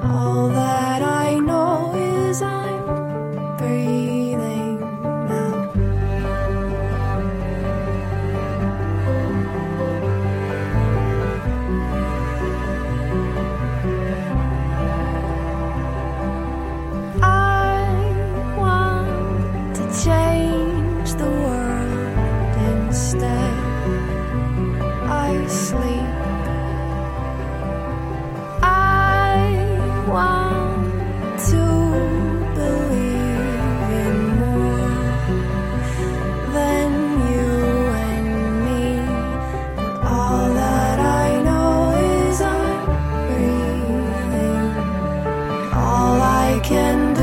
All that I know is I'm breathing now. I want to change the world instead. I sleep. I want to believe in more than you and me. But all that I know is I'm breathing. All I can